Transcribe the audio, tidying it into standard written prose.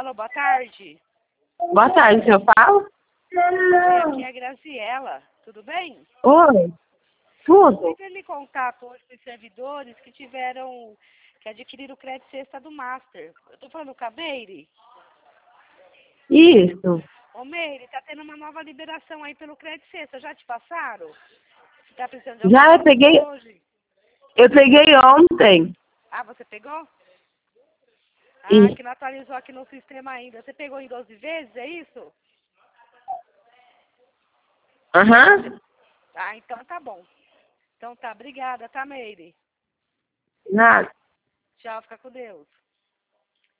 Alô, boa tarde. Boa tarde, eu falo? Aqui é a Graciela, tudo bem? Oi, Eu tudo? entrei em contato hoje com os servidores que adquiriram o crédito sexta do Master. Eu tô falando com a Meire. Isso. Ô Meire, tá tendo uma nova liberação aí pelo crédito sexta, já te passaram? Você tá precisando de Já alguma coisa hoje? eu peguei ontem. Ah, você pegou? Ah, Isso. que não atualizou aqui no sistema ainda. Você pegou em 12 vezes, é isso? Aham. Ah, então tá bom. Então tá, obrigada, tá, Meire? Nada. Tchau, fica com Deus.